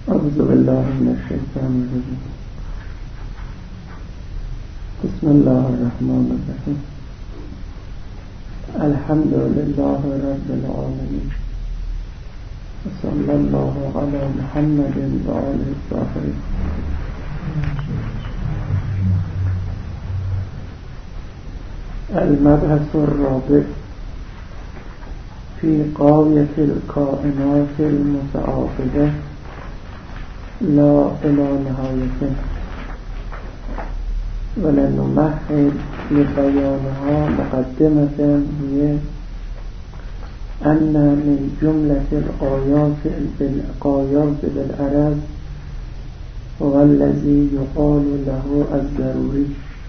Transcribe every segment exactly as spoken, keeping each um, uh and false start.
اعوذ بالله من الشیطان الرجیم. بسم الله الرحمن الرحیم. الحمد لله رب العالمین و صلی الله علی محمد و آله الطاهرین. المبحث الرابع في غاية الكائنات المتعاقبة لا إلى نهاية، ولنمهد لبيانها مقدمة هي أن من جملة الآيات بالآيات بالعرب هو الذي يقال له الضروري،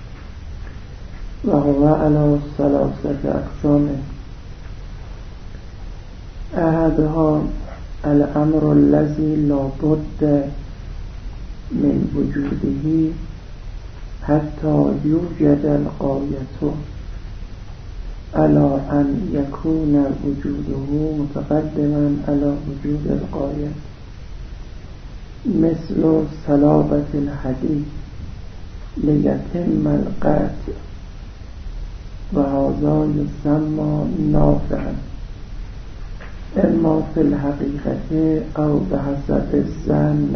وهو على ثلاثة أقسام. أحدها الأمر الذي لا بد من وجوده حتى يوجد الغاية على أن يكون وجوده متقدما على وجود الغاية، مثل صلابة الحديد ليتم القطع، وهذا يسمى نافعا اما في الحقيقة أو بحسب الظن.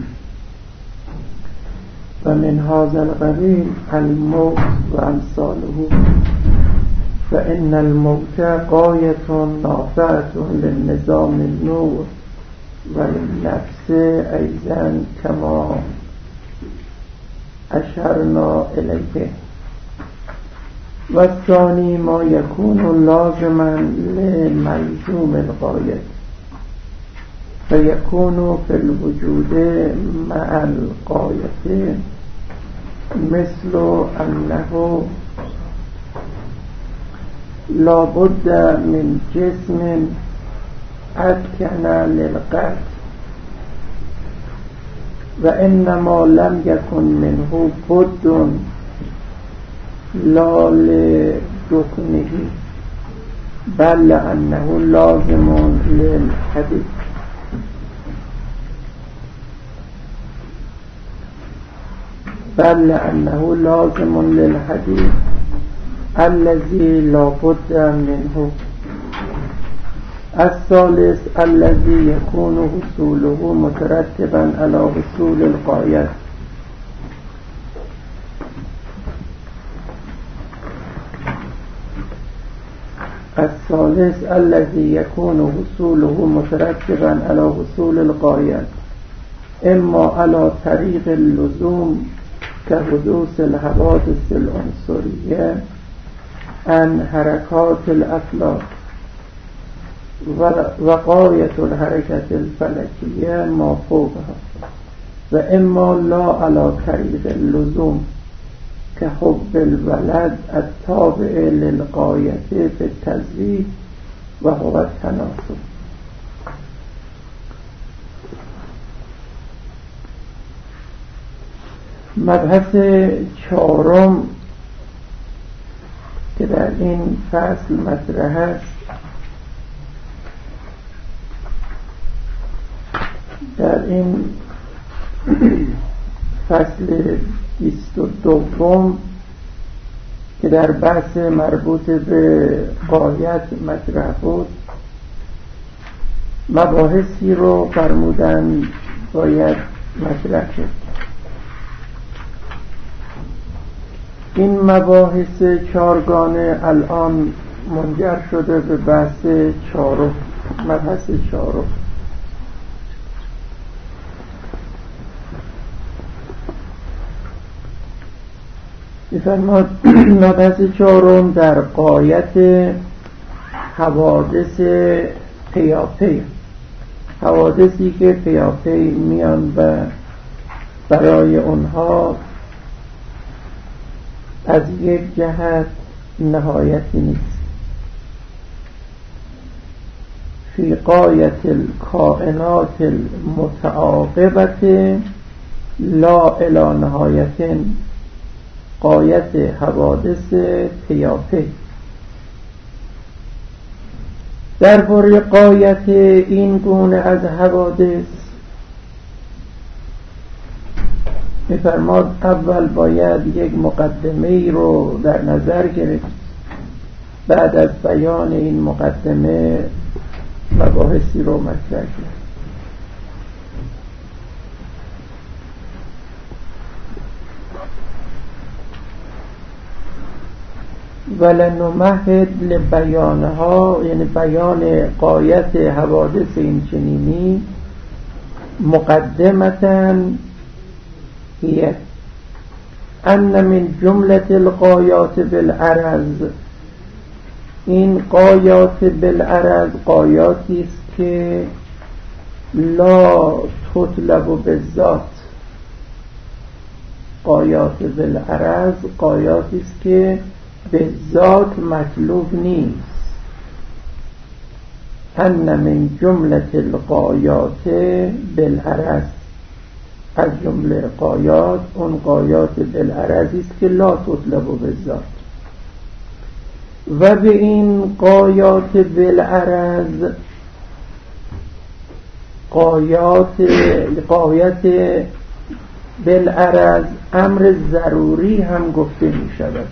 ومن هذا القبيل الموت وأمثاله، فإن الموت غاية نافعة للنظام النور وللنفس أيضا كما أشرنا إليه. والثاني ما يكون لازما لملزوم الغاية، فيكون في الوجود مع الغاية، مثل أنه لا بد من جسم أسكن للقتل، وإنما لم يكن منه بد لا لركنه بل لأنه لازم للحديث. بل لأنه لازم للحديث الذي لا بد منه. الثالث الذي يكون وصوله مترتبا على وصول الغاية، الثالث الذي يكون وصوله مترتبا على وصول الغاية، إما على طريق اللزوم كحدوث الحوادث العنصرية عن حركات الأفلاك، وغاية الحركة الفلكية ما فوقها، وإما لا على طريق اللزوم كحب الولد التابع للغاية في التزويج وهو التناسل. مبحث چهارم که در این فصل مطرح است، در این فصل بیست و دوم که در بحث مربوط به غایت مطرح بود، مباحثی رو فرمودن باید مطرح شد. این مباحث چارگانه الان منجر شده به بحث چهارم، مبحث چهارم. می‌فرماد مبحث چهارم در غایت حوادث پیاپی، حوادثی که پیاپی میان و برای اونها از یک جهت نهایتی نیست. فی غایت الکائنات المتعاقبة لا الی نهایت، غایت حوادث پیاپی. درباره غایت این گونه از حوادث می‌فرماد اول باید یک مقدمه رو در نظر گرفت، بعد از بیان این مقدمه مباحثی رو مطرح کرد. ولنمهد لبیانها، یعنی بیان غایت حوادث این چنینی، مقدمتن هی ان من جملة الغایات بالعرض، این غایات بالعرض غایاتی است که لا تطلب بالذات، غایات بالعرض غایاتی است که به ذات مطلوب نیست. ان من جملة الغایات بالعرض، از جمله غایات اون غایات بالعرضی است که لا تطلب بالذات. و به این غایات بالعرض غایات غایت بالعرض امر ضروری هم گفته می شود،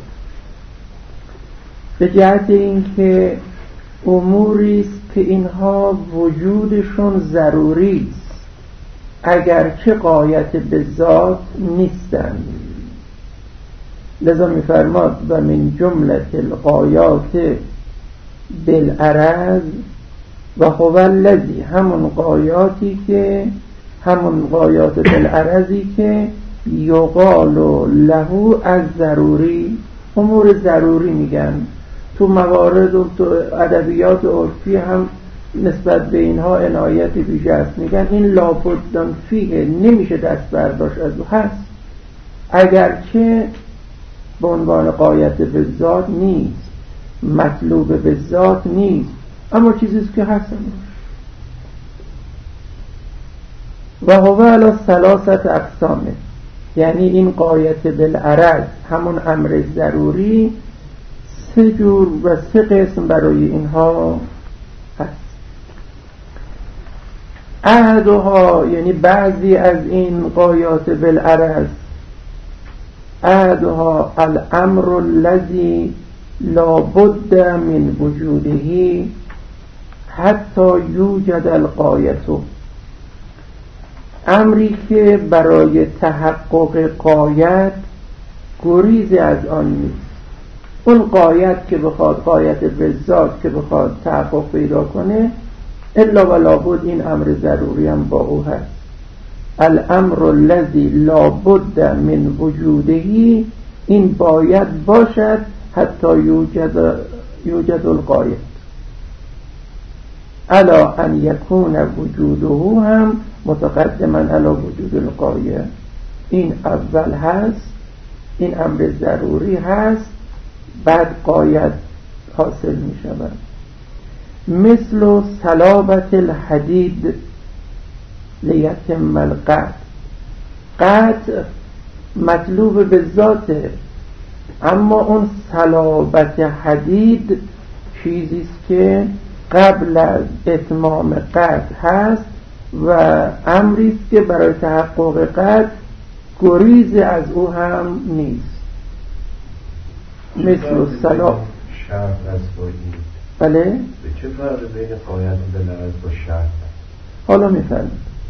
به جهت اینکه اموری است که اینها وجودشون ضروری است اگرچه غایت به ذات نیستند. لذا می‌فرماد و من جمله الغایات بالعرض و هو الذی، همون غایاتی که همون غایات بالعرضی که یقال له از ضروری، امور ضروری میگن. تو موارد و تو ادبیات عرفی هم نسبت به اینها عنایت ویژه است، میگن این لابد فیه، نمیشه دست برداشت از او، هست اگرچه به عنوان غایت به ذات نیست، مطلوب به ذات نیست، اما چیزیست که هست. و هو علی ثلاثه اقسامه، یعنی این غایت بالعرض همون امر ضروری سه جور و سه قسم برای اینها هست. احدها، یعنی بعضی از این غایات بالعرض، احدها الامر الذی لا بد من وجوده حتی یوجد الغایت، امری که برای تحقق غایت گریز از آن نیست. اون غایت که بخواد، غایت به ذات که بخواد تحقق پیدا کنه، الا و لابد این امر ضروری هم با او هست. الامر الذی لا بد من وجوده، این باید باشد حتی یوجد یوجد الغایت. الا ان یکون وجوده هم متقدما علی وجود الغایه، این اول هست، این امر ضروری هست، بعد غایت حاصل می شود. مثل صلابت الحدید لیتم القطع، قطع مطلوب به ذاته، اما اون صلابت حدید چیزیست که قبل از اتمام قطع هست و امریست که برای تحقق قطع گریز از او هم نیست. مثل صلاب شرط از بایی، بله؟ به چه فرق بین غایت بالعرض با شرط؟ حالا میفرمید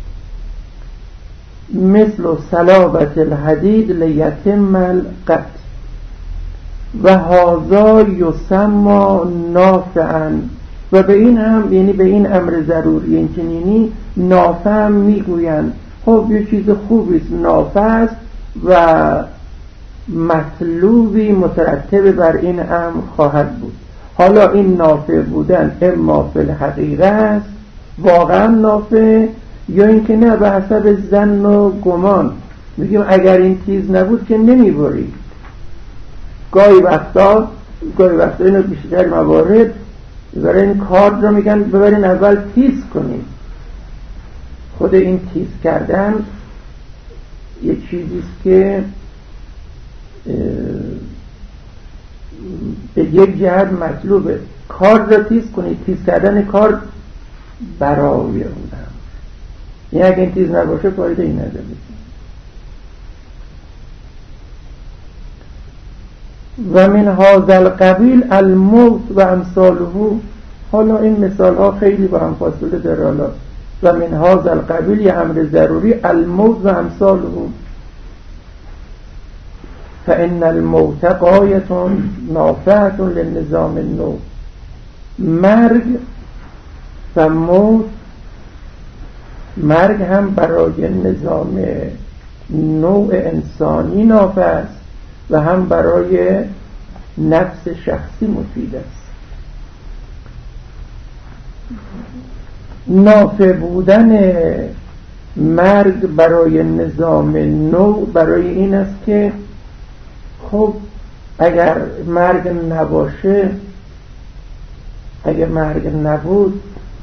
مثل صلابت الحدید لیتم القطع و هذا یسمى نافعا، و به این هم، یعنی به این امر ضروری این چنینی نافع هم میگویند. خب یه چیز خوبیست، نافع است و مطلوبی مترتب بر این امر خواهد بود. حالا این نافع بودن اما فی الحقیقه است، واقعا نافع، یا اینکه نه به حسب ظن و گمان، میگیم اگر این چیز نبود که نمیبرید. گاهی وقتا گاهی وقتا اینو بیشتر موارد برای این کار رو میگن ببرین اول تیز کنید. خود این تیز کردن یه چیزیست که به یک جهت مطلوبه. کار رو تیز کنید، تیز کردن کار برای اونم، یعنی اگه این تیز نباشه فایده ای نداره. و من هذا القبیل الموت و امثاله. حالا این مثال ها خیلی با هم فاصله داره. حالا و من هذا القبیل یه امر ضروری، الموت و امثاله. فإن الموت غایة نافعة للنظام النو. مرگ و موت، مرگ هم برای نظام نوع انسانی نافع است و هم برای نفس شخصی مفید است. نافع بودن مرگ برای نظام نوع برای این است که خب اگر مرگ نباشه، اگر مرگ نبود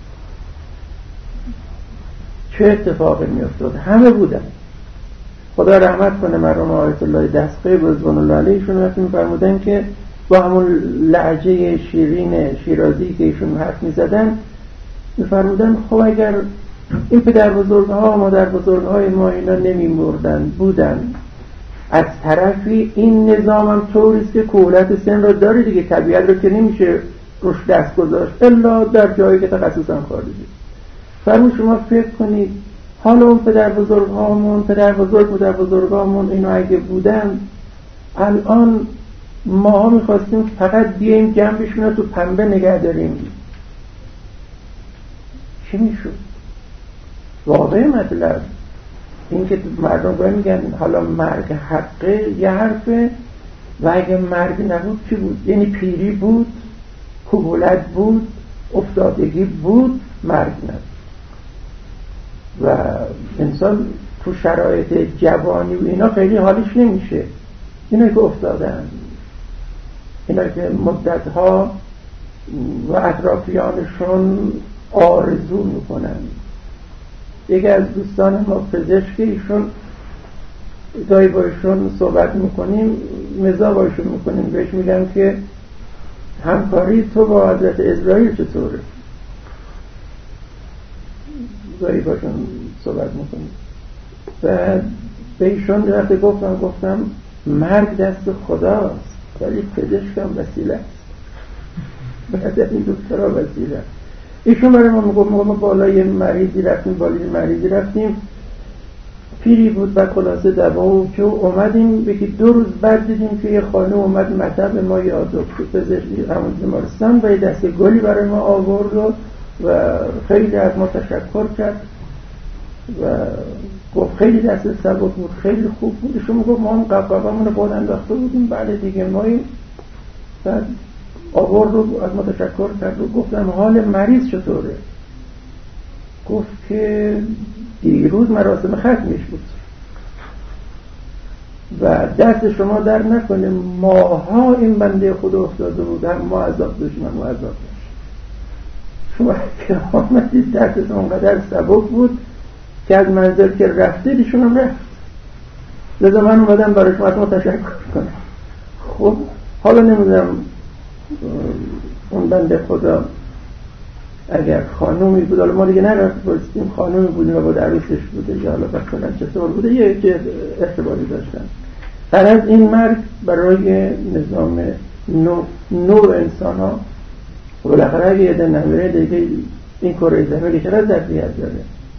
چه اتفاقی می افتاد؟ همه بودن. خدا رحمت کنه مرحوم آیت الله دستقی رضوان الله علیهشون وقتی می‌فرمودن که با همون لهجه شیرین شیرازی که ایشون حرف می‌زدن می‌فرمودن خب اگر این پدر بزرگ‌ها مادر بزرگ‌های ما اینا نمی‌مردن بودن، از طرفی این نظام هم طوریست که کهولت سن رو داره دیگه، طبیعت رو که نمیشه روش دست گذاشت الا در جایی که تخصصا خارجی. فرمون شما فکر کنید حالا اون پدر بزرگ‌هامون پدر بزرگ پدر بزرگ‌هامون اینو اگه بودن، الان ما می‌خواستیم فقط بیایم جنبشون رو تو پنبه نگه داریم، چی میشد؟ واقعی مطلب این که مردم باید میگن حالا مرگ حقه یه حرفه، و اگه مرگ نبود چی بود؟ یعنی پیری بود، کهولت بود، افتادگی بود، مرگ نبود. و انسان تو شرایط جوانی و اینا خیلی حالش نمیشه. اینا که افتادن، اینا که مدتها و اطرافیانشون آرزو میکنن. یکی از دوستان ما پزشکی، ایشون گاهی با ایشون صحبت میکنیم، مزاح با ایشون میکنیم، بهش میگم که همکاری تو با حضرت اسرائیل چطوره؟ گاهی باشون صحبت میکنیم. و به ایشون وقتی گفتم گفتم مرگ دست خداست ولی پزشکم وسیله است، بعد این دکترها وسیله است. ایشون برای ما میگفت ما بالای مریضی رفتیم بالای مریضی رفتیم پیری بود و خلاصه دوا و که اومدیم بگی دو روز بعد دیدیم که یه خانه اومد مطب ما یا دکتر پزشکی همون بیمارستان و یه دسته گلی برای ما آورد و, و خیلی از ما تشکر کرد و گفت خیلی دست سبک بود، خیلی خوب بود. ایشون میگفت ما هم قبقبمون رو باید انداخته بودیم، بعد دیگه ما این بعد آورد و از ما تشکر کرد و گفتم حال مریض چطوره؟ گفت که دیروز مراسم ختمش بود و دست شما در نکنه ماها این بنده خدا افتاده بود، هم ما عذاب داشتیم هم ما عذاب داشتیم. شما که آمدید دستتون اونقدر سبک بود که از منزل که رفته دیشون هم رفت، لذا من اومدم برای شما از ما تشکر کنم. خب حالا نمیدونم اون بنده خدا اگر خانومی بود، حالا ما دیگه نرفت پرسیدیم خانومی بود و با عروسش بوده یا حالا مثلا چطور بوده، یه که احتمالی داشتن. هر از این مرگ برای نظام نوع نو انسان ها بالاخره اگه یه دن نمیره دیگه این کره زمین که چقدر ظرفیت داره.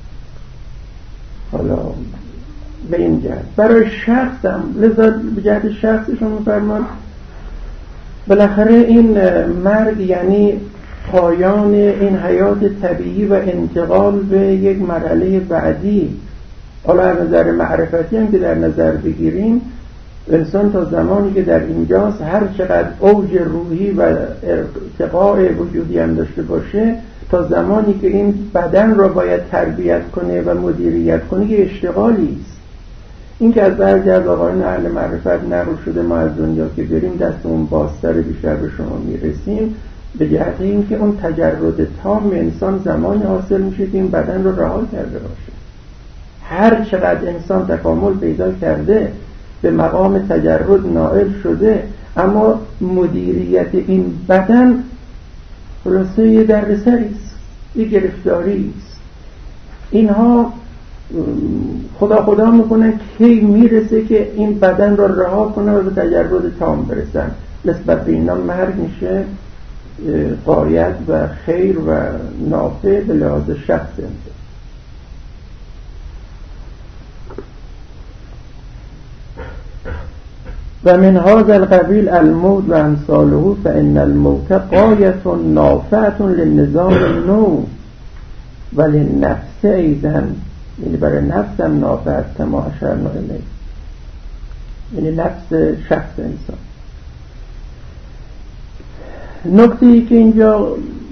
حالا به این جهت برای شخص هم لذا به جهت شخصشون میفرمان بالاخره این مرگ یعنی پایان این حیات طبیعی و انتقال به یک مرحله بعدی. حالا از نظر معرفتی هم که در نظر بگیریم، انسان تا زمانی که در اینجاست هر چقدر اوج روحی و ارتقاء وجودی هم داشته باشه، تا زمانی که این بدن را باید تربیت کنه و مدیریت کنه که اشتغالی است. این که از بعضی از آقایان اهل معرفت نقل شده ما از دنیا که بریم دستمون بازتر بیشتر به شما میرسیم، به جهت این که اون تجرد تام انسان زمانی حاصل میشه که این بدن رو رها کرده باشه. هر چقدر انسان تکامل پیدا کرده به مقام تجرد نائل شده، اما مدیریت این بدن خلاصه یه دردسری است، یه گرفتاری است. اینها خدا خدا میکنن کی میرسه که این بدن رو رها کنه و به تجرد تام برسن. نسبت به اینا مرگ میشه غایت و خیر و نافع به لحاظ شخص انسان. و من هذا القبیل الموت و امثاله فان الموت غایت نافعة للنظام النو و للنفس ایضا، یعنی برای نفس هم نافع کما اشرنا الیه، یعنی نفس شخص انسان. نکته ای که اینجا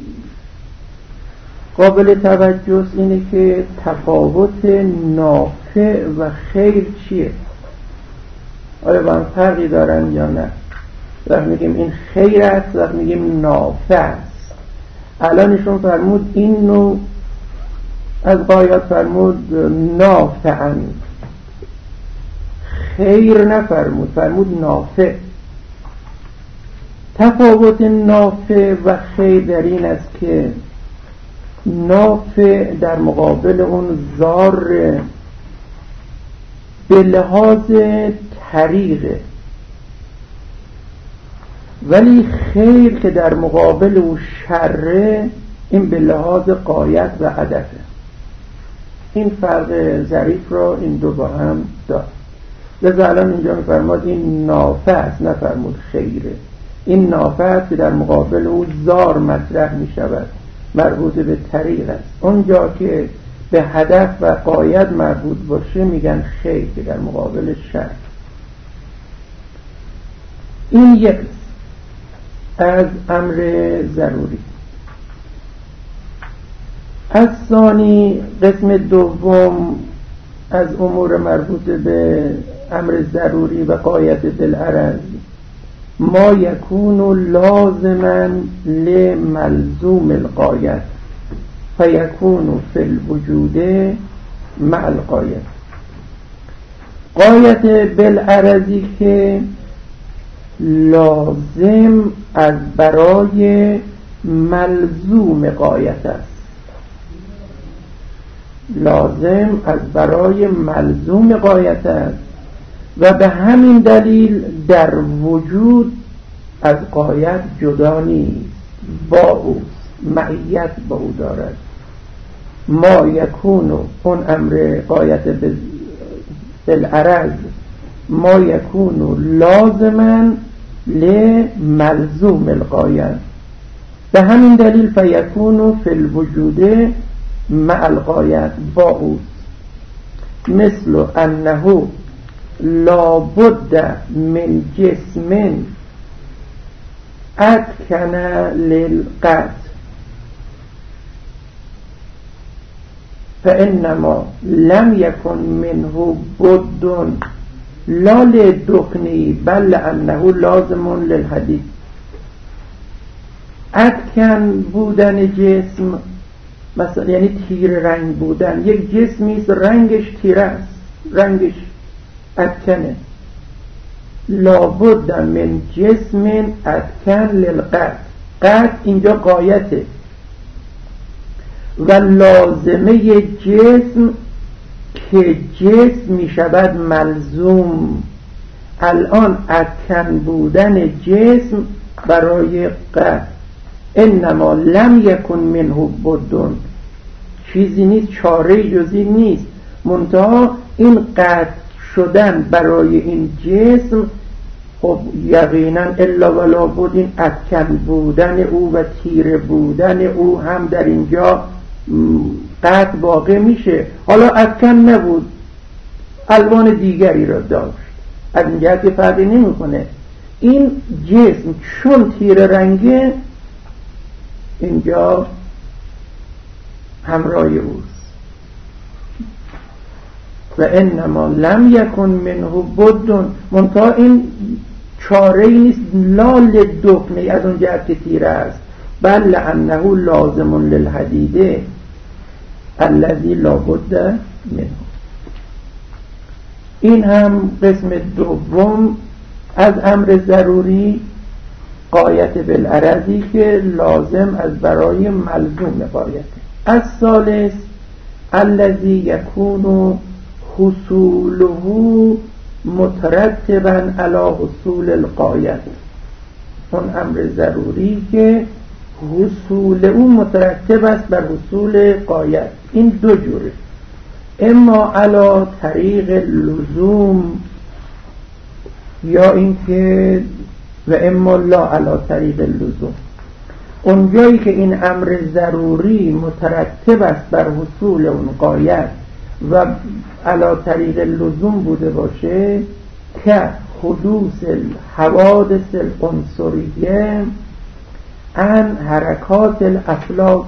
قابل توجه است اینه که تفاوت نافع و خیر چیه؟ آیا با هم فرقی دارن یا نه؟ وقت میگیم این خیر است، وقت میگیم نافع است. الان ایشون فرمود این نوع از غایات فرمود نافعاً، خیر نفرمود، فرمود نافع. تفاوت نافع و خیر در این است که نافع در مقابل اون ضار به لحاظ طریقه، ولی خیر که در مقابل او شره این به لحاظ غایت و هدفه. این فرق ظریف رو این دو با هم دارد. لذا الان اینجا میفرماد این نافع است، نفرمود خیره. این نافع است که در مقابل او ضار مطرح می شود، مربوط به طریق است. اونجا که به هدف و غایت مربوط باشه میگن خیر که در مقابل شر. این یک از امر ضروری. از ثانی قسم دوم از امور مربوط به امر ضروری و غایت بالعرض ما یکون لازما لملزوم الغایت فیکون فی الوجود مع الغایت. غایت بالعرضی که لازم از برای ملزوم غایت است، لازم از برای ملزوم غایت است و به همین دلیل در وجود از غایت جدا نیست، با اوست، معیت با او دارد. ما یکون اون امر غایت بالعرض ما یکون لازما لملزوم الغایت، به همین دلیل فیکون فی الوجود مع الغایت، با اوست. مثل انه لابد من جسم اتکن للقطع فانما لم یکن منه بد لا لدخنی بل انه لازم للحدید. اتکن بودن جسم مثلا یعنی تیر رنگ بودن. یک جسمی است رنگش تیره است، رنگش اتکنه. لابد من جسم اتکن للقطع، قطع اینجا غایته و لازمه جسم که جسم می شود ملزوم. الان اتکن بودن جسم برای قطع. انما لم یکن منه بدون، چیزی نیست، چاره جزی نیست، منتها این قطع شدن برای این جسم خب یقینا الا ولا بود این اتکن بودن او و تیره بودن او هم در اینجا قطع واقع میشه. حالا اتکن نبود، الوان دیگری را داشت، از این جهت فرقی نمیکنه. این جسم چون تیره رنگه اینجا همراه اوست. و انما لم یکن منه بد، منتها این چاره ای نیست، لال دکنه از اون جهت که تیره است، بل انه لازم للحدیده الذی لا بد منه. این هم قسم دوم از امر ضروری، غایت بالعرضی که لازم از برای ملزوم غایت. از ثالث الذی یکون حصوله مترتبا علی حصول الغایت اون امر ضروری که حصول اون مترتب است بر حصول غایت. این دو جوره، اما علی طریق لزوم یا اینکه و اما لا علی طریق لزوم. اونجایی که این امر ضروری مترتب است بر حصول اون غایت و علی طریق لزوم بوده باشه که حدوث الحوادث العنصریه عن حرکات الافلاک.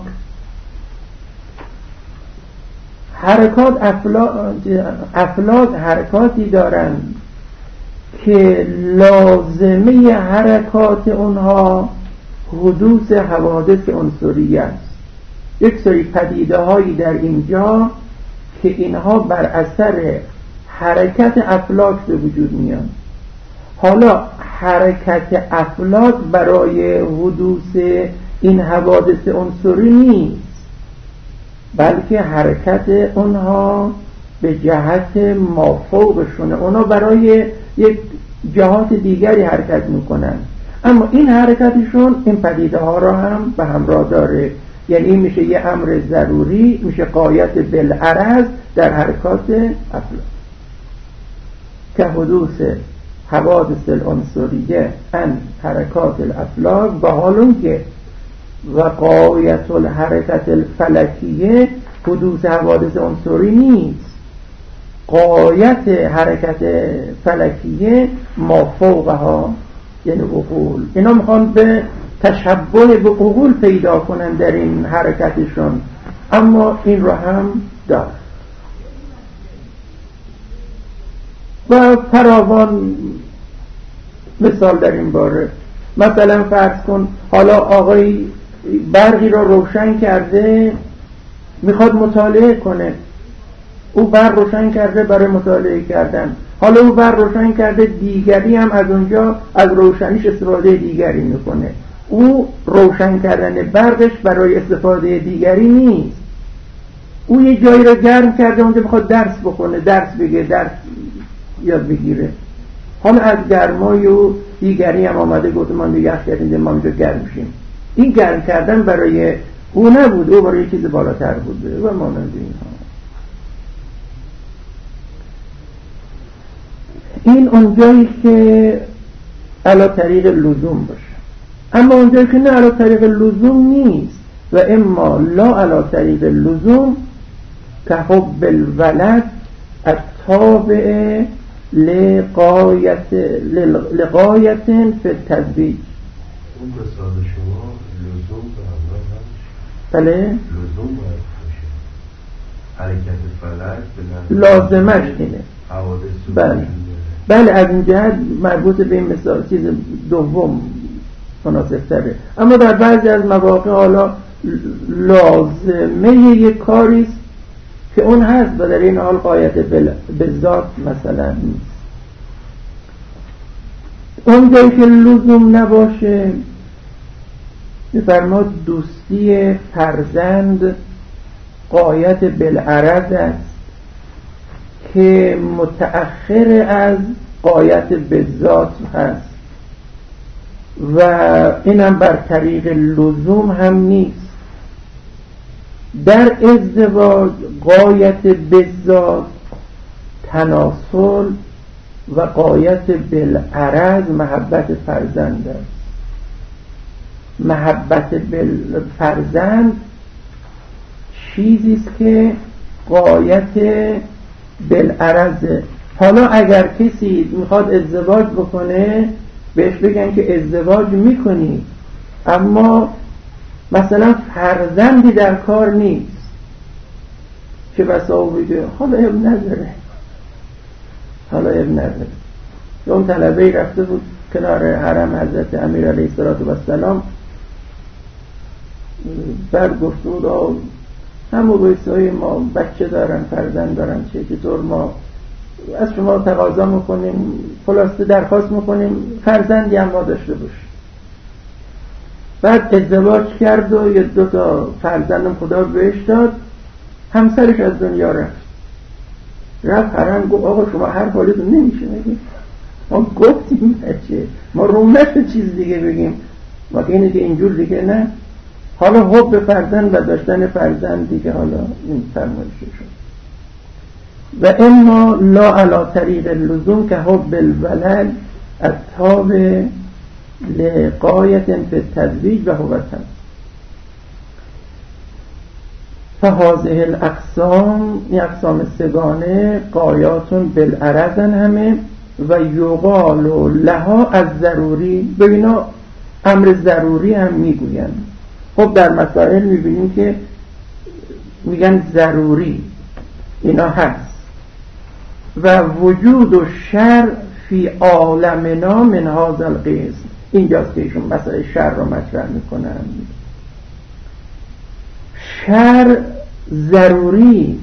حرکات افلاک, افلاک حرکاتی دارند که لازمه حرکات اونها حدوث حوادث عنصریه است. یک سری پدیده هایی در اینجا که اینها بر اثر حرکت افلاک به وجود میان. حالا حرکت افلاک برای حدوث این حوادث عنصری نیست، بلکه حرکت اونها به جهت مافوقشونه، اونها برای یک جهات دیگری حرکت میکنن، اما این حرکتشون این پدیده ها را هم به همراه داره. یعنی این میشه یه امر ضروری، میشه غایت بالعرض در حرکات افلاک که حدوث حوادث العنصریه ان حرکات الافلاک، و حالون که و غایت الحرکت الفلکیه حدوث حوادث عنصری نیست. غایت حرکت فلکیه ما فوقها یعنی عقول. اینا میخوان به تشبه به عقول پیدا کنن در این حرکتشون، اما این رو هم دار و فراوان مثال در این باره. مثلا فرض کن حالا آقای برقی را روشن کرده، میخواد مطالعه کنه، او برق روشن کرده برای مطالعه کردن، حالا او برق روشن کرده، دیگری هم از اونجا از روشنیش استفاده دیگری میکنه. او روشن کردن برقش برای استفاده دیگری نیست، او یه جایی را گرم کرده اونجا میخواد درس بخونه، درس بگه، درس یاد بگیره. حالا از گرمای و دیگری هم آمده گفت ما نگه کردیم ما اینجا گرم میشیم. این گرم کردن برای او نبود، او برای چیز بالاتر بوده و مانند اینها. این اونجایی که علی طریق لزوم باشه، اما اونجایی که نه علی طریق لزوم نیست و اما لا علی طریق لزوم که حب الولد التابع لغایت لغایت فی التزویج. اون مثال شما لزوم به همراه نمیشه. بله لزوم باید باشه، حرکت فلک به لازمش اینه. بله بله از این جهت مربوط به این مثال چیز دوم مناسب تره، اما در بعضی از مواقع حالا لازمه یک کاریست که اون هست و در این حال غایت به ذات مثلا نیست. اون جایی که لزوم نباشه می‌فرماد دوستی فرزند غایت بالعرض است که متأخر از غایت به ذات هست و اینم بر طریق لزوم هم نیست. در ازدواج غایت به ذات تناسل و غایت بالعرض محبت فرزند است. محبت بالفرزند چیزی است که غایت بالعرضه. حالا اگر کسی میخواد ازدواج بکنه بهش بگن که ازدواج میکنی اما مثلا فرزندی در کار نیست، چه بسا بگه حالا اب نداره، حالا اب نداره. اون طلبه‌ای رفته بود کنار حرم حضرت امیر علیه السلام، بعد گفت بود همون بایستهای ما بچه دارن، فرزند دارن، چه چطور ما از شما تقاضا میکنیم، خلاصه درخواست میکنیم فرزندی هم ما داشته باشیم. بعد ازدواج کرد و یه دو تا فرزندم خدا بهش داد، همسرش از دنیا رفت. رفت حرم گفت آقا شما هر حالیتون نمیشه، مگه ما گفتیم بچه، ما روم نشد چیز دیگه بگیم، ما اینه که اینجور دیگه نه. حالا حب فرزند و داشتن فرزند دیگه حالا این فرمایشه شد. و اما لا علی طریق اللزوم که حب الولد التابع لغایت فی التزویج و هو التزویج. فهذه الاقسام، این اقسام سگانه قایاتون بالعرضن همه و یقال لها از ضروری، به اینا امر ضروری هم میگوین. خب در مسائل میبینیم که میگن ضروری، اینا هست. و وجود و شر فی عالمنا من هذا القسم، اینجاست که ایشون مسائل شر رو مطرح میکنن. شر ضروری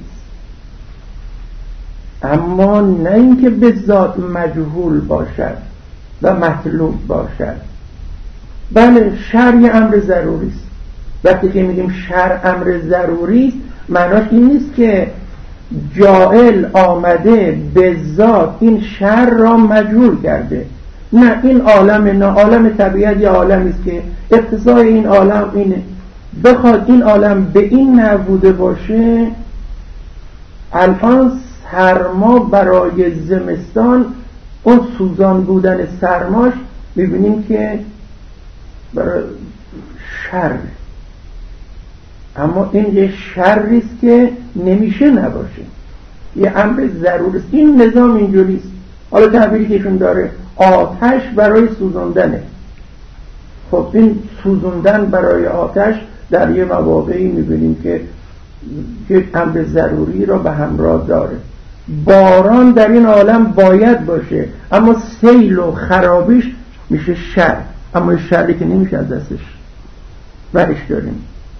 اما نه اینکه به ذات مجهول باشد و مطلوب باشد. بله شر یه امر ضروری است. وقتی که میگیم شر امر ضروری است، معناش این نیست که جاعل آمده به ذات این شر را مجهول کرده. نه، این عالم نه عالم طبیعت یه عالمی است که اقتضای این عالم اینه. بخواد این عالم به این نبوده باشه، الان سرما برای زمستان، اون سوزان بودن سرماش میبینیم که برای شر، اما این یه شریست که نمیشه نباشه، یه امر ضروری است. این نظام اینجوریست. حالا تعبیری که ایشون داره آتش برای سوزاندنه. خب این سوزاندن برای آتش در یه مواقعی میبینیم که یک امر ضروری را به همراه داره. باران در این عالم باید باشه، اما سیل و خرابیش میشه شر، اما شری که نمیشه از دستش برش داریم.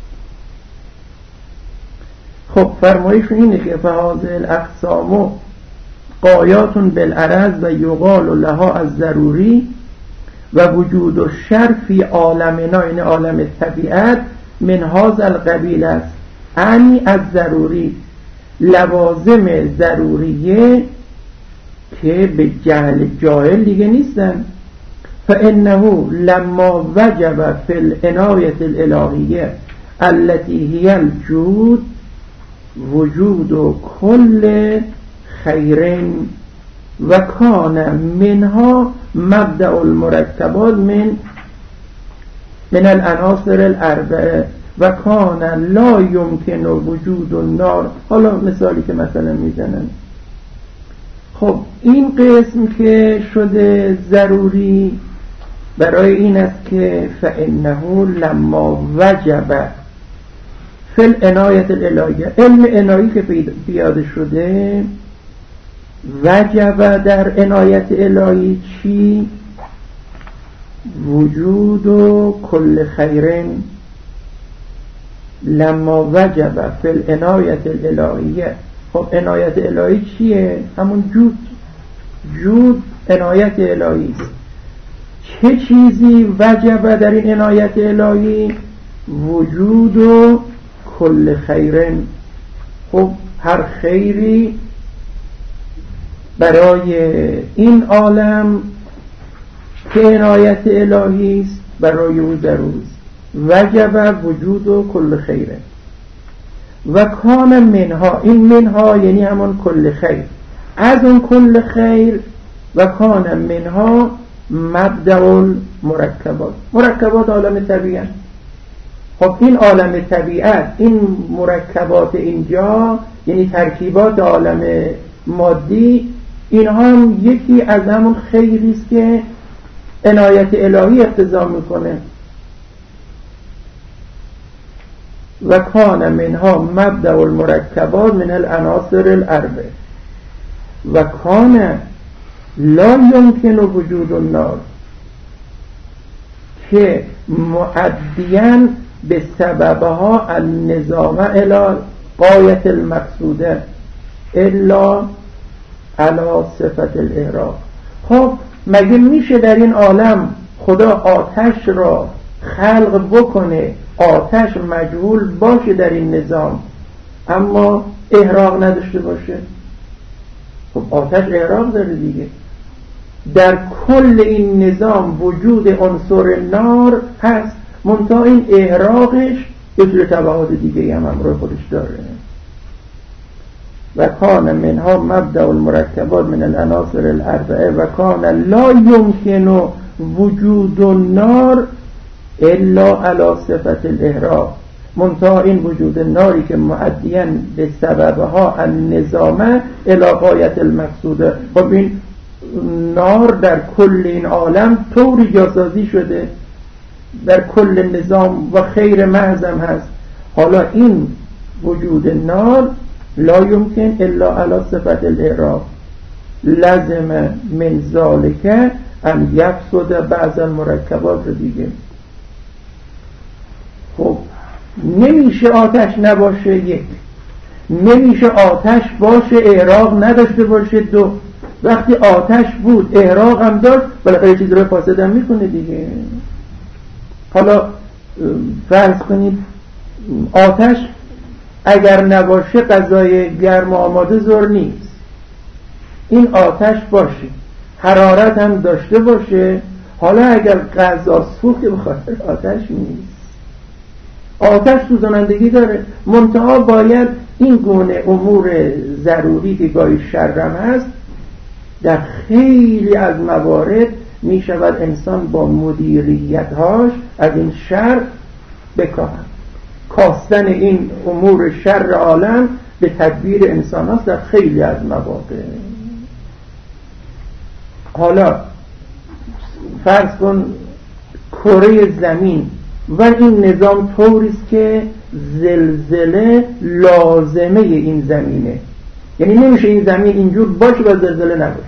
خب فرمایشون اینه که فهذه الاقسام قایات بالعرض و یقال لها از ضروری و وجود و شر فی عالمنا، این عالم طبیعت، من هذا القبیل است، انی از ضروری، لوازم ضروریه که به جهل جاهل دیگه نیستن. فانه لما وجب فی العنایة الالهیه التي هی الجود وجود و کل خیرین و کان منها مبدأ المرکبات من من العناصر الاربعه و کان لا یمکن وجود النار. حالا مثالی که مثلا میزنن، خب این قسم که شده ضروری برای این است که فانه لما وجب فی العنایة الالهیه، علم عنایی که پیاده شده، وجب در عنایت الهی چی؟ وجود و کل خیرین. لما وجب فی العنایة الالهیه، خب عنایت الهی چیه؟ همون جود. جود عنایت الهی است. چه چیزی وجب در این عنایت الهی؟ وجود و کل خیرین. خب هر خیری برای این عالم که عنایت الهی است برای او ضروری است. وجب وجود و کل خیره و کان منها، این منها یعنی همون کل خیر، از اون کل خیر و کان منها مبدأ المرکبات، مرکبات عالم طبیعت. خب این عالم طبیعت، این مرکبات اینجا یعنی ترکیبات عالم مادی، اینها هم یکی از همون خیری است که عنایت الهی اقتضا میکنه. و کان منها مبدأ المرکبات من العناصر الاربع و کان لا یمکن وجود النار، که معدیاً به سببها النظام الى غایت المقصوده الا علی صفت الاحراق. خب مگه میشه در این عالم خدا آتش را خلق بکنه، آتش مجهول باشه در این نظام اما احراق نداشته باشه؟ خب آتش احراق داره دیگه. در کل این نظام وجود عنصر نار هست، منتها این احراقش یه جور تبعات دیگه هم همراه خودش داره. و کان منها مبدأ المرکبات من العناصر الاربعه و کان لا یمکن وجود النار الا علی صفت الاحراق. منتها این وجود ناری که معدیاً به سببها النظامه الی غایت المقصوده. خب این نار در کل این عالم طوری جاسازی شده، در کل نظام و خیر محضم هست. حالا این وجود نار لا یمکن الا علی صفت الاحراق، لازم من ذالک ان یفسد بعض المرکبات رو دیگه. خب نمیشه آتش نباشه، یک نمیشه آتش باشه احراق نداشته باشه، دو وقتی آتش بود احراق هم داشت بالاخره چیزی رو فاسد هم میکنه دیگه. حالا فرض کنید آتش اگر نباشه غذای گرم و آماده زور نیست، این آتش باشه حرارت هم داشته باشه، حالا اگر غذا سوخت به خاطر آتش نیست. آتش سوزانندگی داره، منتها باید این گونه امور ضروری که گاهی شرم هست در خیلی از موارد می شود انسان با مدیریتهاش از این شر بکاهد. کاستن این امور شر عالم به تدبیر انسان هست در خیلی از مواقع. حالا فرض کن کره زمین و این نظام طوریست که زلزله لازمه این زمینه، یعنی نمیشه این زمین اینجور باشه و زلزله نباشه،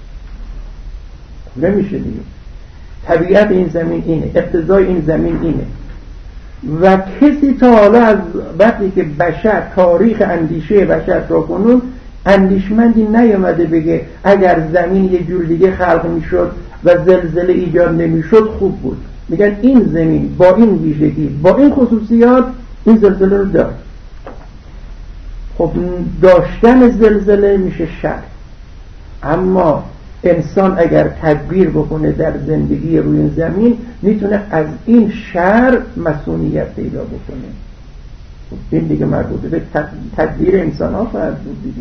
نمیشه دیگه. طبیعت این زمین اینه، اقتضای این زمین اینه. و کسی تا حالا از وقتی که بشر تاریخ اندیشه بشر را کنون اندیشمندی نیامده بگه اگر زمین یه جور دیگه خلق میشد و زلزله ایجاد نمیشد خوب بود. میگن این زمین با این ویژگی با این خصوصیات این زلزله رو داره. خب داشتن زلزله میشه شر، اما انسان اگر تدبیر بکنه در زندگی روی این زمین میتونه از این شر مسئولیت پیدا بکنه. خب این دیگه مربوطه به تدبیر انسان ها فرض بود دیگه.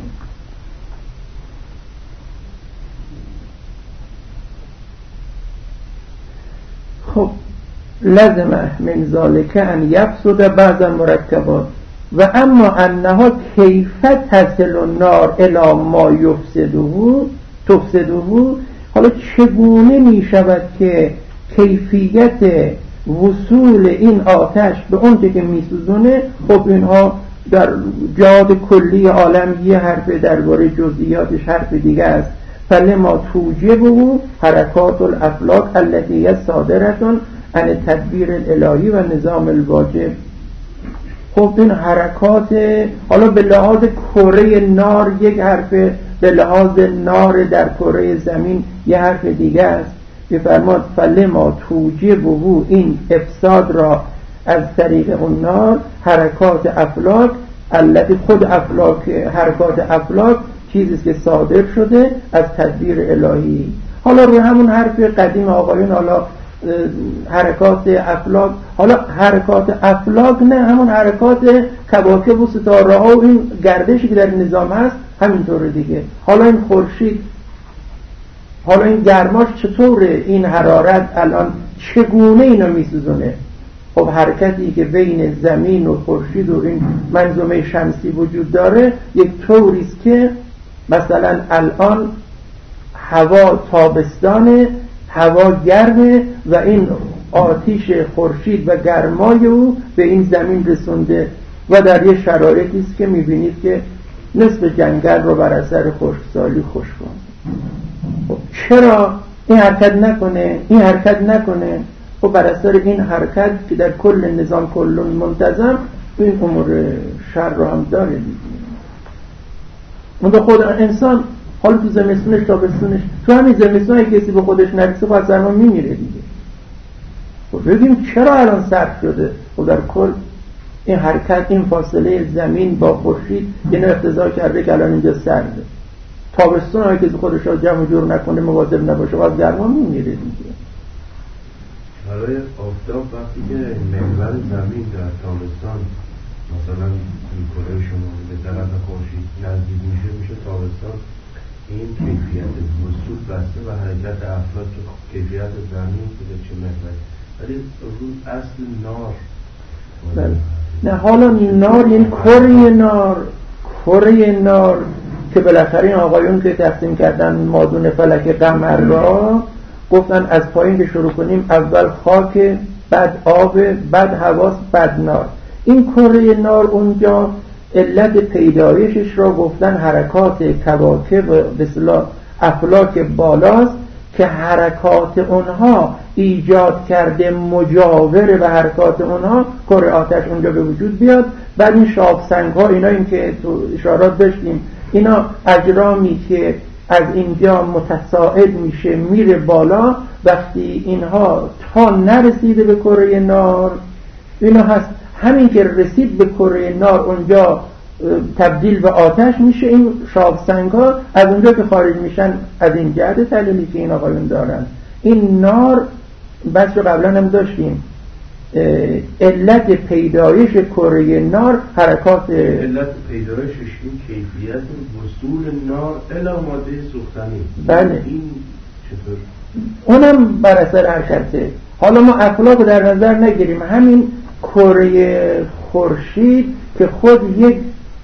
خب لازم من ذالک ان یفسد بعض المرکبات و اما انها کیف تصل النار الی ما یفسده تفسده. حالا چگونه می شود که کیفیت وصول این آتش به اون که می سوزونه؟ خب اینها در جهاد کلی عالم یه حرف درباره جزئیاتش حرف دیگه است. فلما توجبه حرکات الافلاک التي هي صادرة عن التدبیر الالهی و نظام الواجب. خب این حرکات حالا به لحاظ کره نار یک حرف، به لحاظ نار در کره زمین یک حرف دیگه است. بفرماد فلما توجبه، این افساد را از طریق اون نار حرکات افلاک التي خود افلاک حرکات افلاک چیزیست که صادر شده از تدبیر الهی. حالا روی همون حرف قدیم آقایون حالا حرکات افلاک، حالا حرکات افلاک نه همون حرکات کواکب و ستاره ها و این گردشی که در نظام هست همینطوره دیگه. حالا این خورشید، حالا این گرماش چطوره، این حرارت الان چگونه اینو میسوزونه؟ خب حرکتی که بین زمین و خورشید و این منظومه شمسی وجود داره یک طوریست که مثلا الان هوا تابستانه، هوا گرمه و این آتیش خورشید و گرمای او به این زمین رسونده و در یه شرایطی است که میبینید که نصف جنگل رو بر اثر خشکسالی خشک کنه. خب چرا این حرکت نکنه؟ این حرکت نکنه خب بر اثر این حرکت که در کل نظام کلون منتظم این امور شر رو هم داره دیگه. اون خود انسان حالا تو زمستونش تابستونش، تو همین زمستون اگه کسی به خودش نرسه خب از سرما میمیره دیگه. خب بگیم چرا الان سرد شده؟ خب در کل این حرکت، این فاصله زمین با خورشید یه نوع اقتضا کرده که الان اینجا سرده. تابستون هایی که خودش را جمع جور نکنه، مواظب نباشه، باز گرما میمیره دیگه. برای آفتاب وقتی که محور زمین در تابستان مثلا این کره شما به طرف خورشید نزدیک میشه میشه تابستان، این کیفیت وسوط بسته و حرکت افلاک کیفیت زمین بوده چه محور، ولی رو اصل نار. بله. نه حالا نار این کره نار، کره نار که بالاخره این آقایون که تقسیم کردن مادون فلک قمر را گفتن از پایین که شروع کنیم اول خاک، بعد آب، بعد هواست، بعد نار. این کره نار اونجا علت پیدایشش را گفتن حرکات کواکب و به اصطلاح افلاک بالاست که حرکات اونها ایجاد کرده مجاور به حرکات اونها کره آتش اونجا به وجود بیاد. بعد این شاخسنگ ها اینا این که تو اشارات داشتیم اینا اجرامی که از اینجا متصاعد میشه میره بالا، وقتی اینها تا نرسیده به کره نار اینا هست، همین که رسید به کره نار اونجا تبدیل به آتش میشه. این شاخسنگ ها از اونجا که خارج میشن از این جهت تحلیلی که این آقایون دارن، این نار بس رو قبلا هم داشتیم علت پیدایش کره نار حرکات علت پیدایشش این کیفیت وصول نار الی ماده سوختنی. بله این چطور؟ اونم بر اثر حرکته. حالا ما افلاک در نظر نگیریم، همین کره خورشید که خود یک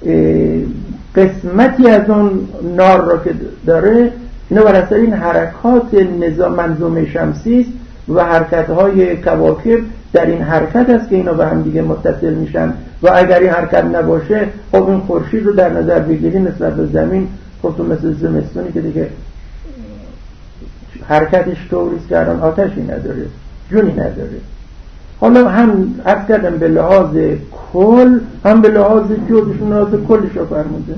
قسمتی از اون نار را که داره، اینا بر اثر این حرکات نظام منظومه شمسی است و حرکت‌های کواکب در این حرکت است که اینا به هم دیگه متصل میشن و اگر این حرکت نباشه خب این خورشید رو در نظر بگیری نسبت به زمین خب تو مثل زمستونی که دیگه حرکتش طوریست که الان آتشی نداره، جونی نداره. حالا هم عرض کردم به لحاظ کل هم به لحاظ جزشون، لحاظ کلش رو فرموده.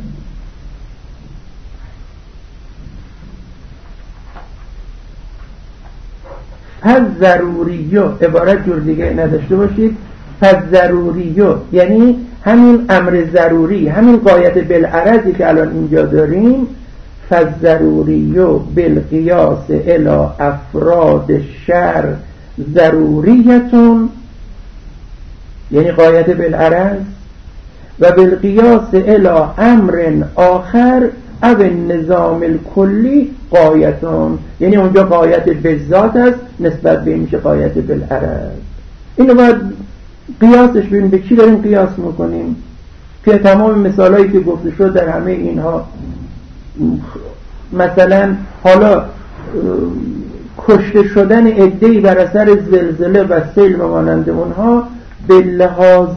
پس ضروریو عبارت جور دیگه نداشته باشید. پس ضروریو یعنی همین امر ضروری، همین غایت بالعرضی که الان اینجا داریم، پس ضروریو بالقیاس الی افراد شر ضروریتون، یعنی غایت بالعرض، و بالقیاس الی امر آخر او نظام الکلی غایتون، یعنی اونجا غایت به ذات است نسبت به این میشه غایت بالعرض. اینو باید قیاسش ببینیم به چی داریم قیاس میکنیم که تمام مثالایی که گفته شد در همه اینها، مثلا حالا کشته شدن عده‌ای بر اثر زلزله و سیل و مانند اونها به لحاظ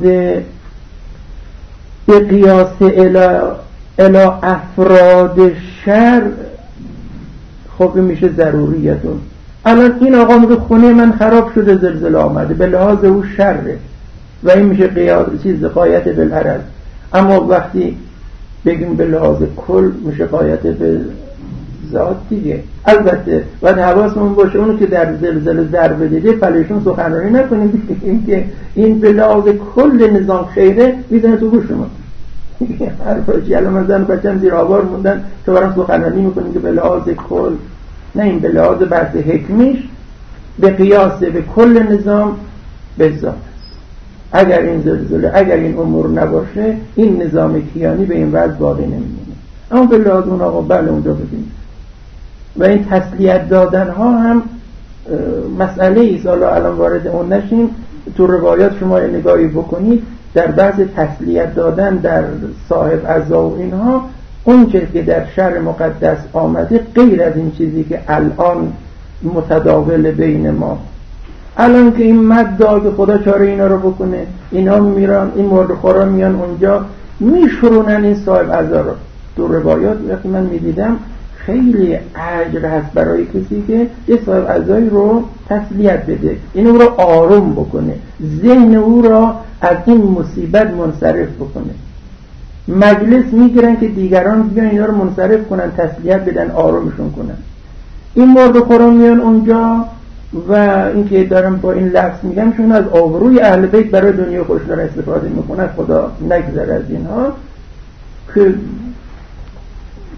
به قیاس الی الی افراد شر خب این میشه ضروریتون. الان این آقا میگه خونه من خراب شده زلزله آمده، به لحاظ او شره و این میشه قیاس چیز غایت بالعرض. اما وقتی بگیم به لحاظ کل میشه غایت به ذات دیگه. البته باید حواسمون باشه اونو که در زلزله ضربه دیده فلیشون سخنرانی نکنیم این که این به لحاظ کل نظام خیره میزنه تو گوش شما. هر باشی الان مثلا بچه‌م زیر آوار موندن تو برام سخنرانی میکنیم که به لحاظ کل، نه این به لحاظ بحث حکمیش به قیاس به کل نظام به ذات. اگر این زلزله اگر این امور نباشه این نظام کیانی به این وضع باقی نمیمونه. اما به لحاظ اون آقا بله اونجا بگیم. و این تسلیت دادن ها هم مسئله ایست، حالا الان وارد اون نشیم. تو روایات شما نگاهی بکنید در بعض تسلیت دادن در صاحب عزا و اینها اون چیزی که در شرع مقدس آمده غیر از این چیزی که الان متداول بین ما، الان که این مدعا که خدا چاره اینا رو بکنه، اینا میرن این مرد خورا میان اونجا میشورونن این صاحب عزا رو. تو روایات وقتی من میدیدم خیلی اجر هست برای کسی که یه صاحب عزایی رو تسلیت بده، این او رو آروم بکنه، ذهن او را از این مصیبت منصرف بکنه. مجلس میگیرن که دیگران بیان اینا رو منصرف کنن، تسلیت بدن، آرومشون کنن. این مرد خوران میان اونجا و این که دارم با این لفظ میگم چون از آبروی اهل بیت برای دنیا خوش دارن استفاده میکنن، خدا نگذره از اینها، که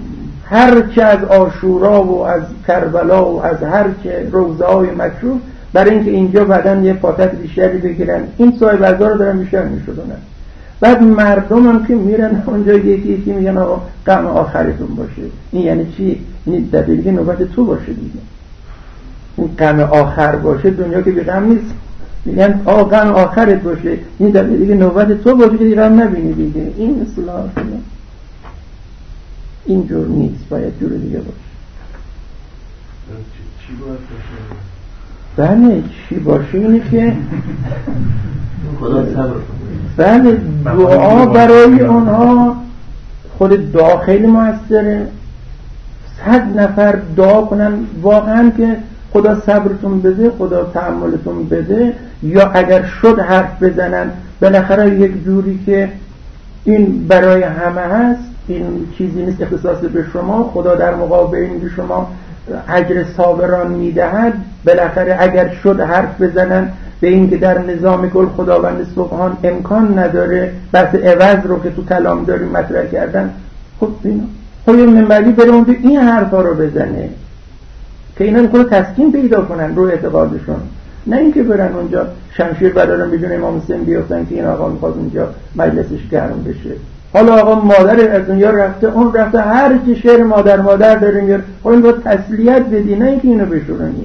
هر چه از عاشورا و از کربلا و از هر چه روزهای مکروه، برای اینکه اینجا بعدن یه پاتک بیشتری بگیرن. این صاحب ازا رو دارن بیشتر میشدونن. بعد مردم هم که میرن اونجا یکی یکی میگن آقا غم آخرتون باشه. این یعنی چی؟ این در دیگه نوبت تو باشه دیگه. این غم آخر باشه، دنیا که بی غم نیست. میگن آقا غم آخرت باشه، این در دیگه نوبت تو باشه که دیگه غم نبینی دیگه. این اصلاح شده. این جور نیست، باید جور دیگه باشه. چی باید بله باشه؟ چی باشه اینه که خدا صبر بله دعا برای اونها. خود دعا خیلی موثره. صد نفر دعا کنن واقعا که خدا صبرتون بده، خدا تحملتون بده، یا اگر شد حرف بزنن بالاخره یک جوری که این برای همه هست، این چیزی نیست اختصاص به شما، خدا در مقابل این شما اجر صابران میدهد. بالاخره اگر شد حرف بزنن به این که در نظام کل خداوند سبحان امکان نداره بس عوض رو که تو کلام داریم مطرح کردن. خب اینا خب یه منبری بره اونجا این حرفا رو بزنه که اینا میکنه تسکین پیدا کنن رو اعتقادشون، نه اینکه برن اونجا شمشیر بدارن بدون امام حسین بیفتن که این آقا میخواد اونجا مجلسش گرم بشه. حالا آقا مادر از دنیا رفته، اون رفته هر چی شعر مادر مادر داره میگه. خب این باید تسلیت بدی، نه اینکه اینو بشورنی.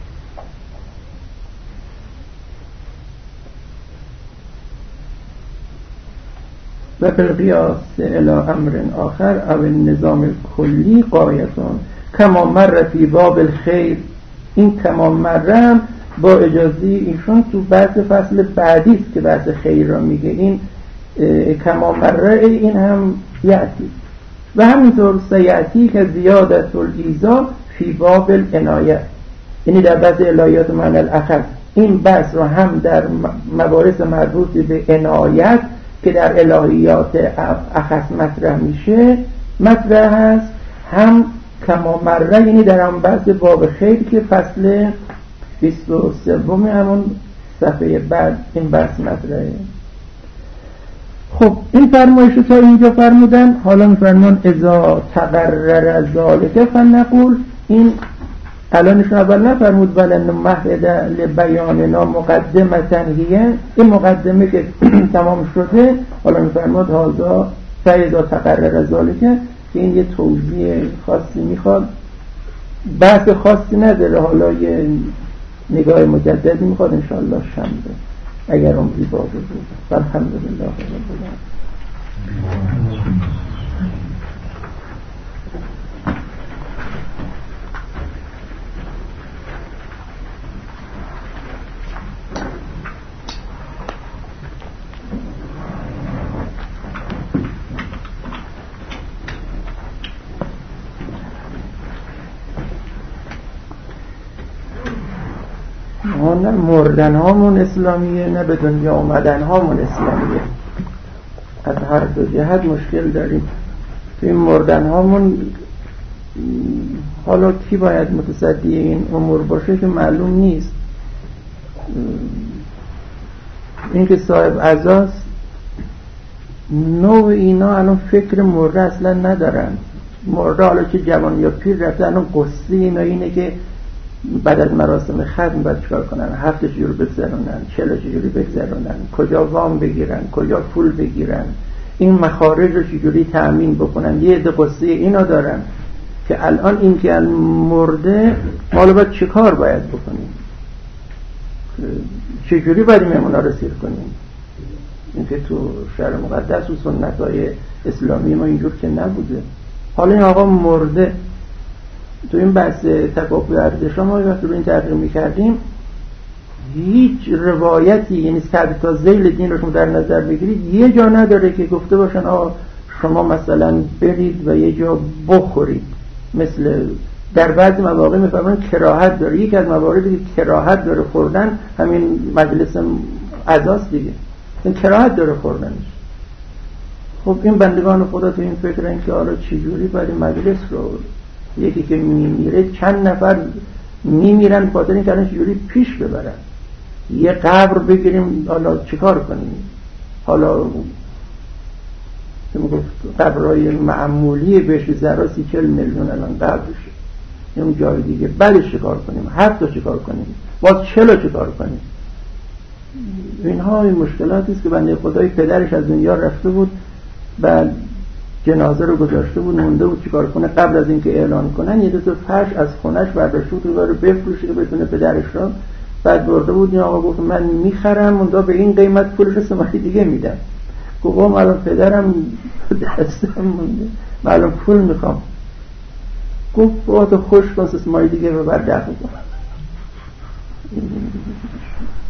و بالقیاس الى امر آخر او النظام کلی قایتون کما مر فی باب الخیر. این کما مرم با اجازه ایشون تو بحث فصل بعدی است که بحث خیر را میگه. این کما مره این هم یعتی و همینطور سیعتی که زیادت الایزا فی باب العنایت، یعنی در بحث الهیات معنی الاخص. این بحث رو هم در مباحث مربوط به عنایت که در الهیات اخص مطرح میشه مطرح هست، هم کما مره یعنی در هم بحث باب خیر که فصل بیست و سه همون صفحه بعد این بحث مطرحه. خب این فرمایش تا اینجا فرمودن. حالا میفرمان اذا تقرر ذالک فنقول. این الانشون اول نفرمود ولن مهد لبیاننا مقدمتن هیه، این مقدمه که تمام شده حالا میفرماد هازا فاذا تقرر ذالک، که این یه توضیح خاصی میخواد، بحث خاصی نداره، حالا یه نگاه مجددی میخواد انشاءالله شنبه اگر عمری باقی بود. الحمدلله رب العالمین. نه مردن هامون اسلامیه، نه به دنیا آمدن هامون اسلامیه. از هر دو جهت مشکل داریم. این مردن هامون حالا کی باید متصدی این امور باشه که معلوم نیست. این که صاحب عزاست نوع اینا الان فکر مرده اصلا ندارن. مرده حالا که جوان یا پیر رفته الان قصه اینا اینه که بعد از مراسم ختم باید چکار کنن، هفته چجوری بگذرونن، چلا چجوری بگذرونن، کجا وام بگیرن، کجا پول بگیرن، این مخارج رو چجوری تأمین بکنن. یه عده قصه اینا دارن که الان این که مرده مالا باید چه کار باید بکنیم، چجوری باید میمونا رو سیر کنیم. این که تو شهر مقدس و سنت‌های اسلامی ما اینجور که نبوده. حالا این آقا مرده، تو این بحث تکاپوی ارزش ما وقتی رو این تحقیق میکردیم هیچ روایتی، یعنی صد تا ذیل دین رو شما در نظر بگیرید یه جا نداره که گفته باشن آه شما مثلا برید و یه جا بخورید. مثل در بعضی مواقع میفهمن کراهت داره، یک از مواردی که کراهت داره خوردن همین مجلس عزاست دیگه، این کراهت داره خوردنش. خب این بندگان خدا تو این فکرن که حالا چجوری باید مجلس رو، یکی که میمیره چند نفر میمیرن خاطر این که چجوری پیش ببرن، یه قبر بگیریم حالا چیکار کنیم. حالا که میگفت قبرای معمولی بهش زرا سی چل میلیون الان قبرشه، اون جای دیگه. بعدش چیکار کنیم؟ هفت تا چیکار کنیم؟ باز چلو چیکار کنیم؟ اینها این مشکلاتی است که بنده خدای پدرش از دنیا رفته بود، بعد جنازه رو گذاشته بود، مونده بود چیکار کنه قبل از اینکه اعلان کنن یه دو تا فرش از خونش برداشته بود رو بفروشه که بتونه پدرش رو. بعد برده بود این آقا گفت من میخرم اوندا به این قیمت پولش سمایی دیگه میدم. گفت من الان پدرم دستم مونده، من الان پول میخوام. گفت با تو خوش کن سمایی دیگه ببر دفع کن.